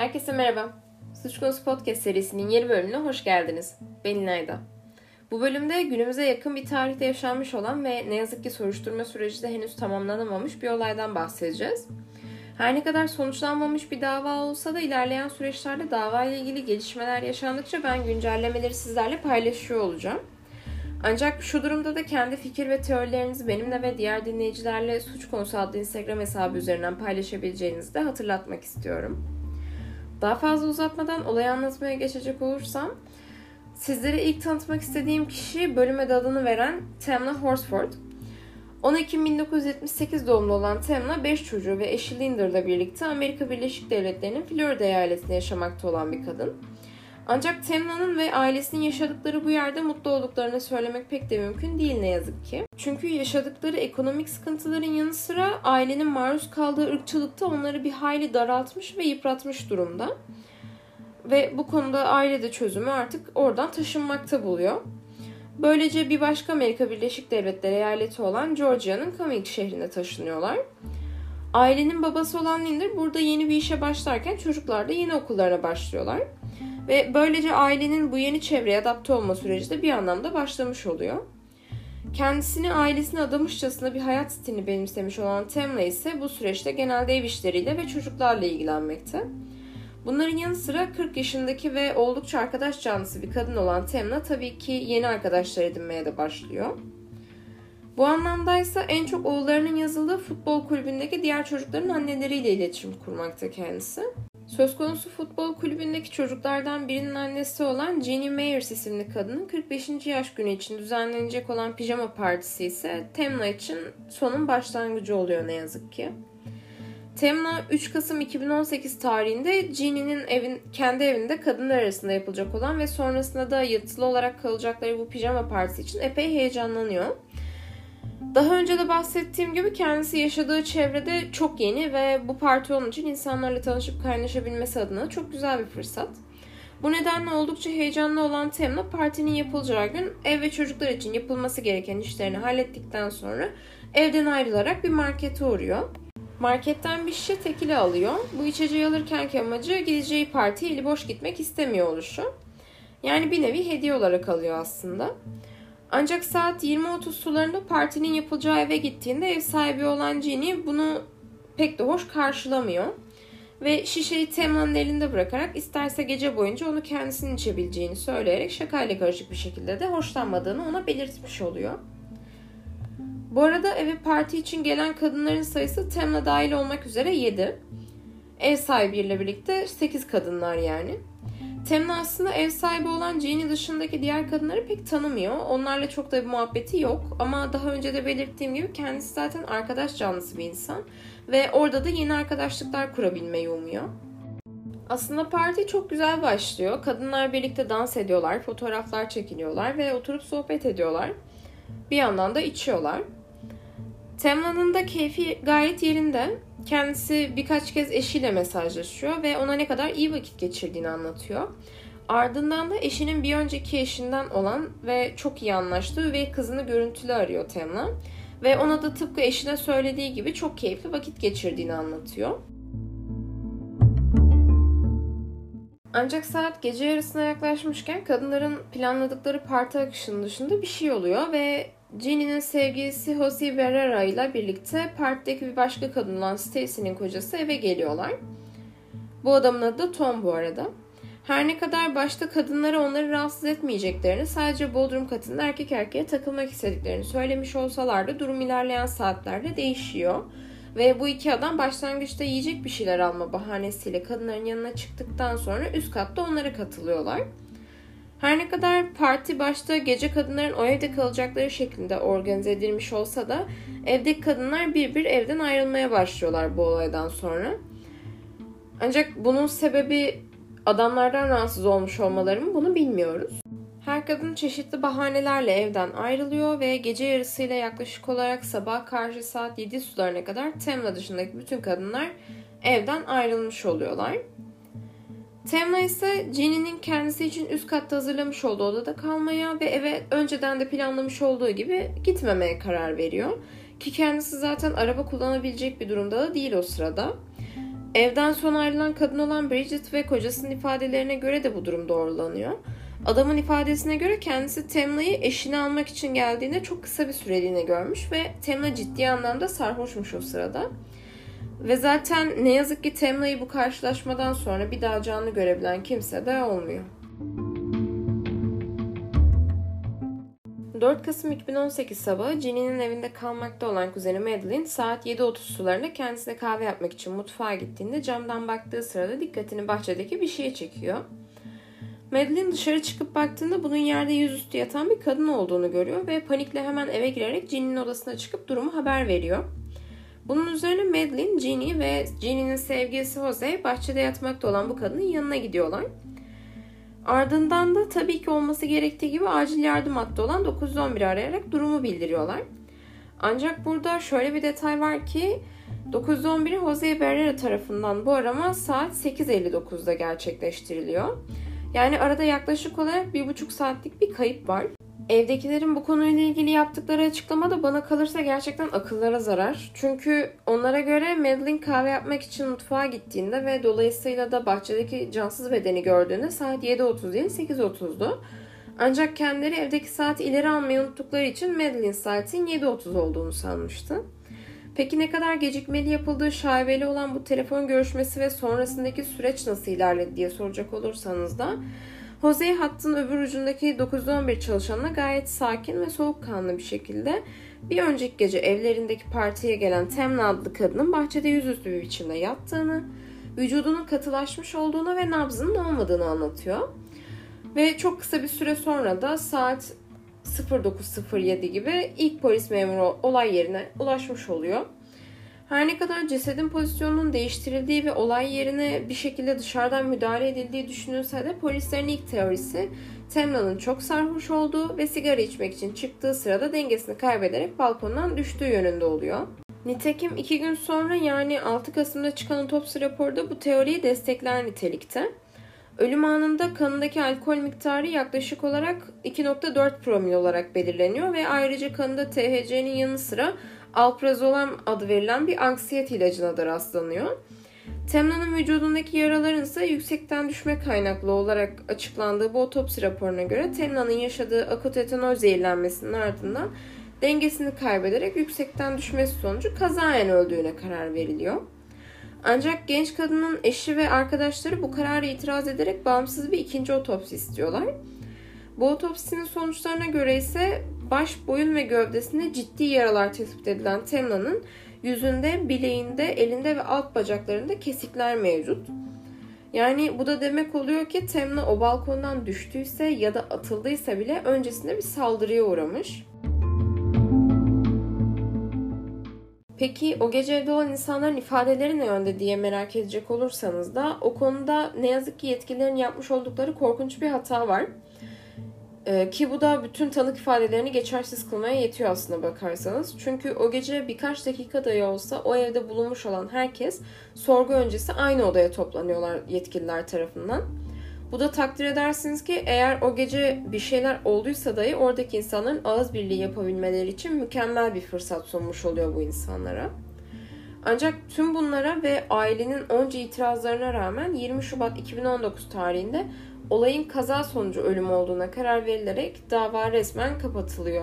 Herkese merhaba. Suç Konusu Podcast serisinin yeni bölümüne hoş geldiniz. Ben İlayda. Bu bölümde günümüze yakın bir tarihte yaşanmış olan ve ne yazık ki soruşturma süreci de henüz tamamlanamamış bir olaydan bahsedeceğiz. Her ne kadar sonuçlanmamış bir dava olsa da ilerleyen süreçlerde davayla ilgili gelişmeler yaşandıkça ben güncellemeleri sizlerle paylaşıyor olacağım. Ancak şu durumda da kendi fikir ve teorilerinizi benimle ve diğer dinleyicilerle Suç Konusu adlı Instagram hesabı üzerinden paylaşabileceğinizi de hatırlatmak istiyorum. Daha fazla uzatmadan olayı anlatmaya geçecek olursam, sizlere ilk tanıtmak istediğim kişi bölüme de adını veren Tamla Horsford. 10 Ekim 1978 doğumlu olan Tamla 5 çocuğu ve eşi Linder'la birlikte Amerika Birleşik Devletleri'nin Florida eyaletinde yaşamakta olan bir kadın. Ancak Tamla'nın ve ailesinin yaşadıkları bu yerde mutlu olduklarını söylemek pek de mümkün değil ne yazık ki. Çünkü yaşadıkları ekonomik sıkıntıların yanı sıra ailenin maruz kaldığı ırkçılık da onları bir hayli daraltmış ve yıpratmış durumda. Ve bu konuda aile de çözümü artık oradan taşınmakta buluyor. Böylece bir başka Amerika Birleşik Devletleri eyaleti olan Georgia'nın Cumming şehrine taşınıyorlar. Ailenin babası olan Linder burada yeni bir işe başlarken çocuklar da yeni okullarına başlıyorlar. Ve böylece ailenin bu yeni çevreye adapte olma süreci de bir anlamda başlamış oluyor. Kendisini ailesine adamışçasına bir hayat stilini benimsemiş olan Tamla ise bu süreçte genelde ev işleriyle ve çocuklarla ilgilenmekte. Bunların yanı sıra 40 yaşındaki ve oldukça arkadaş canlısı bir kadın olan Tamla tabii ki yeni arkadaşlar edinmeye de başlıyor. Bu anlamdaysa en çok oğullarının yazıldığı futbol kulübündeki diğer çocukların anneleriyle iletişim kurmakta kendisi. Söz konusu futbol kulübündeki çocuklardan birinin annesi olan Jeannie Meyers isimli kadının 45. yaş günü için düzenlenecek olan pijama partisi ise Tamla için sonun başlangıcı oluyor ne yazık ki. Tamla 3 Kasım 2018 tarihinde Jeannie'nin kendi evinde kadınlar arasında yapılacak olan ve sonrasında da yatılı olarak kalacakları bu pijama partisi için epey heyecanlanıyor. Daha önce de bahsettiğim gibi kendisi yaşadığı çevrede çok yeni ve bu parti onun için insanlarla tanışıp kaynaşabilmesi adına çok güzel bir fırsat. Bu nedenle oldukça heyecanlı olan Tamla partinin yapılacağı gün ev ve çocuklar için yapılması gereken işlerini hallettikten sonra evden ayrılarak bir markete uğruyor. Marketten bir şişe tekila alıyor. Bu içeceği alırkenki amacı gideceği partiye eli boş gitmek istemiyor oluşu. Yani bir nevi hediye olarak alıyor aslında. Ancak saat 20.30 sularında partinin yapılacağı eve gittiğinde ev sahibi olan Jeannie bunu pek de hoş karşılamıyor. Ve şişeyi Tamla'nın elinde bırakarak isterse gece boyunca onu kendisinin içebileceğini söyleyerek şakayla karışık bir şekilde de hoşlanmadığını ona belirtmiş oluyor. Bu arada eve parti için gelen kadınların sayısı Tamla dahil olmak üzere 7. Ev sahibiyle birlikte 8 kadınlar yani. Tamla aslında ev sahibi olan Jeannie dışındaki diğer kadınları pek tanımıyor. Onlarla çok da bir muhabbeti yok. Ama daha önce de belirttiğim gibi kendisi zaten arkadaş canlısı bir insan. Ve orada da yeni arkadaşlıklar kurabilmeyi umuyor. Aslında parti çok güzel başlıyor. Kadınlar birlikte dans ediyorlar, fotoğraflar çekiniyorlar ve oturup sohbet ediyorlar. Bir yandan da içiyorlar. Tamla'nın da keyfi gayet yerinde. Kendisi birkaç kez eşiyle mesajlaşıyor ve ona ne kadar iyi vakit geçirdiğini anlatıyor. Ardından da eşinin bir önceki eşinden olan ve çok iyi anlaştığı üvey kızını görüntülü arıyor Tamla. Ve ona da tıpkı eşine söylediği gibi çok keyifli vakit geçirdiğini anlatıyor. Ancak saat gece yarısına yaklaşmışken kadınların planladıkları parti akışının dışında bir şey oluyor ve Jeannie'nin sevgilisi Josie Barrera ile birlikte partideki bir başka kadın olan Stacy'nin kocası eve geliyorlar. Bu adamın adı da Tom bu arada. Her ne kadar başta kadınlara onları rahatsız etmeyeceklerini, sadece bodrum katında erkek erkeğe takılmak istediklerini söylemiş olsalar da durum ilerleyen saatlerde değişiyor. Ve bu iki adam başlangıçta yiyecek bir şeyler alma bahanesiyle kadınların yanına çıktıktan sonra üst katta onlara katılıyorlar. Her ne kadar parti başta gece kadınların o evde kalacakları şeklinde organize edilmiş olsa da evdeki kadınlar bir bir evden ayrılmaya başlıyorlar bu olaydan sonra. Ancak bunun sebebi adamlardan rahatsız olmuş olmaları mı bunu bilmiyoruz. Her kadın çeşitli bahanelerle evden ayrılıyor ve gece yarısıyla yaklaşık olarak sabah karşı saat 7 sularına kadar Tamla dışındaki bütün kadınlar evden ayrılmış oluyorlar. Tamla ise Jeannie'nin kendisi için üst katta hazırlamış olduğu odada kalmaya ve eve önceden de planlamış olduğu gibi gitmemeye karar veriyor. Ki kendisi zaten araba kullanabilecek bir durumda da değil o sırada. Evden son ayrılan kadın olan Bridget ve kocasının ifadelerine göre de bu durum doğrulanıyor. Adamın ifadesine göre kendisi Tamla'yı eşini almak için geldiğinde çok kısa bir süreliğine görmüş ve Tamla ciddi anlamda sarhoşmuş o sırada. Ve zaten ne yazık ki Tamla'yı bu karşılaşmadan sonra bir daha canlı görebilen kimse de olmuyor. 4 Kasım 2018 sabahı Ginny'nin evinde kalmakta olan kuzeni Madeline saat 7:30 sularında kendisine kahve yapmak için mutfağa gittiğinde camdan baktığı sırada dikkatini bahçedeki bir şeye çekiyor. Madeline dışarı çıkıp baktığında bunun yerde yüzüstü yatan bir kadın olduğunu görüyor ve panikle hemen eve girerek Ginny'nin odasına çıkıp durumu haber veriyor. Bunun üzerine Madeline, Ginny ve Ginny'nin sevgilisi Jose bahçede yatmakta olan bu kadının yanına gidiyorlar. Ardından da tabii ki olması gerektiği gibi acil yardım hattı olan 911'i arayarak durumu bildiriyorlar. Ancak burada şöyle bir detay var ki 911'i Jose Barrera tarafından bu arama saat 8:59'da gerçekleştiriliyor. Yani arada yaklaşık olarak 1,5 saatlik bir kayıp var. Evdekilerin bu konuyla ilgili yaptıkları açıklama da bana kalırsa gerçekten akıllara zarar. Çünkü onlara göre Madeline kahve yapmak için mutfağa gittiğinde ve dolayısıyla da bahçedeki cansız bedeni gördüğünde saat 7:30 değil 8:30'du. Ancak kendileri evdeki saati ileri almayı unuttukları için Madeline saatin 7:30 olduğunu sanmıştı. Peki ne kadar gecikmeli yapıldığı şaibeli olan bu telefon görüşmesi ve sonrasındaki süreç nasıl ilerledi diye soracak olursanız da Jose hattın öbür ucundaki 911 çalışanına gayet sakin ve soğukkanlı bir şekilde bir önceki gece evlerindeki partiye gelen Tamla adlı kadının bahçede yüzüstü bir biçimde yattığını, vücudunun katılaşmış olduğunu ve nabzının olmadığını anlatıyor. Ve çok kısa bir süre sonra da saat 09:07 gibi ilk polis memuru olay yerine ulaşmış oluyor. Her ne kadar cesedin pozisyonunun değiştirildiği ve olay yerine bir şekilde dışarıdan müdahale edildiği düşünülse de polislerin ilk teorisi Tamla'nın çok sarhoş olduğu ve sigara içmek için çıktığı sırada dengesini kaybederek balkondan düştüğü yönünde oluyor. Nitekim 2 gün sonra yani 6 Kasım'da çıkan otopsi raporu da bu teoriyi destekler nitelikte. Ölüm anında kanındaki alkol miktarı yaklaşık olarak 2,4 promil olarak belirleniyor ve ayrıca kanında THC'nin yanı sıra alprazolam adı verilen bir anksiyete ilacına da rastlanıyor. Tamla'nın vücudundaki yaraların ise yüksekten düşme kaynaklı olarak açıklandığı bu otopsi raporuna göre Tamla'nın yaşadığı akut etanol zehirlenmesinin ardından dengesini kaybederek yüksekten düşmesi sonucu kazayen öldüğüne karar veriliyor. Ancak genç kadının eşi ve arkadaşları bu karara itiraz ederek bağımsız bir ikinci otopsi istiyorlar. Bu otopsinin sonuçlarına göre ise baş, boyun ve gövdesinde ciddi yaralar tespit edilen Tamla'nın yüzünde, bileğinde, elinde ve alt bacaklarında kesikler mevcut. Yani bu da demek oluyor ki Tamla o balkondan düştüyse ya da atıldıysa bile öncesinde bir saldırıya uğramış. Peki o gece evde olan insanların ifadeleri ne yönde diye merak edecek olursanız da o konuda ne yazık ki yetkililerin yapmış oldukları korkunç bir hata var. Ki bu da bütün tanık ifadelerini geçersiz kılmaya yetiyor aslına bakarsanız. Çünkü o gece birkaç dakika dahi olsa o evde bulunmuş olan herkes sorgu öncesi aynı odaya toplanıyorlar yetkililer tarafından. Bu da takdir edersiniz ki eğer o gece bir şeyler olduysa dahi oradaki insanların ağız birliği yapabilmeleri için mükemmel bir fırsat sunmuş oluyor bu insanlara. Ancak tüm bunlara ve ailenin onca itirazlarına rağmen 20 Şubat 2019 tarihinde olayın kaza sonucu ölüm olduğuna karar verilerek dava resmen kapatılıyor.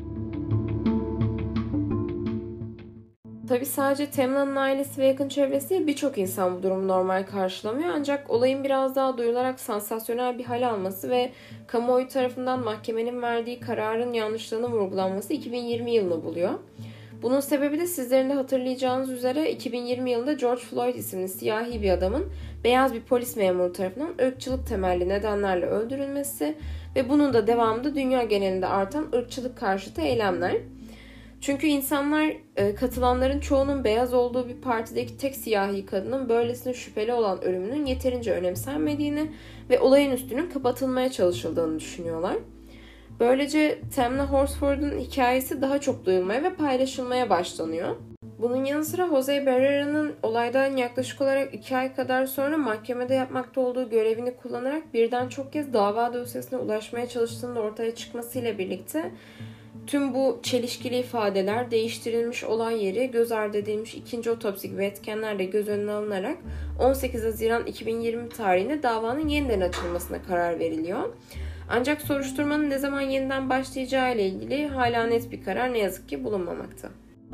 Tabii sadece Tamla'nın ailesi ve yakın çevresi değil birçok insan bu durumu normal karşılamıyor. Ancak olayın biraz daha duyularak sansasyonel bir hal alması ve kamuoyu tarafından mahkemenin verdiği kararın yanlışlığının vurgulanması 2020 yılını buluyor. Bunun sebebi de sizlerin de hatırlayacağınız üzere 2020 yılında George Floyd isimli siyahi bir adamın beyaz bir polis memuru tarafından ırkçılık temelli nedenlerle öldürülmesi ve bunun da devamında dünya genelinde artan ırkçılık karşıtı eylemler. Çünkü insanlar katılanların çoğunun beyaz olduğu bir partideki tek siyahi kadının böylesine şüpheli olan ölümünün yeterince önemsenmediğini ve olayın üstünün kapatılmaya çalışıldığını düşünüyorlar. Böylece Tamla Horsford'un hikayesi daha çok duyulmaya ve paylaşılmaya başlanıyor. Bunun yanı sıra Jose Barrera'nın olaydan yaklaşık olarak 2 ay kadar sonra mahkemede yapmakta olduğu görevini kullanarak birden çok kez dava dosyasına ulaşmaya çalıştığında ortaya çıkmasıyla birlikte Tüm bu çelişkili ifadeler, değiştirilmiş olay yeri, göz ardı edilmiş ikinci otopsi gibi etkenler de göz önüne alınarak 18 Haziran 2020 tarihinde davanın yeniden açılmasına karar veriliyor. Ancak soruşturmanın ne zaman yeniden başlayacağı ile ilgili hala net bir karar ne yazık ki bulunmamakta.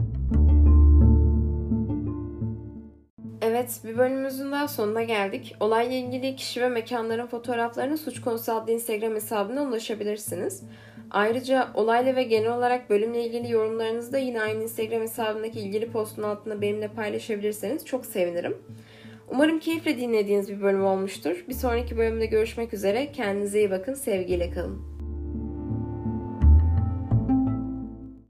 Evet, bir bölümümüzün daha sonuna geldik. Olayla ilgili kişi ve mekanların fotoğraflarını Suç Konusu adlı Instagram hesabına ulaşabilirsiniz. Ayrıca olayla ve genel olarak bölümle ilgili yorumlarınızı da yine aynı Instagram hesabındaki ilgili postun altında benimle paylaşabilirseniz çok sevinirim. Umarım keyifle dinlediğiniz bir bölüm olmuştur. Bir sonraki bölümde görüşmek üzere. Kendinize iyi bakın, sevgiyle kalın.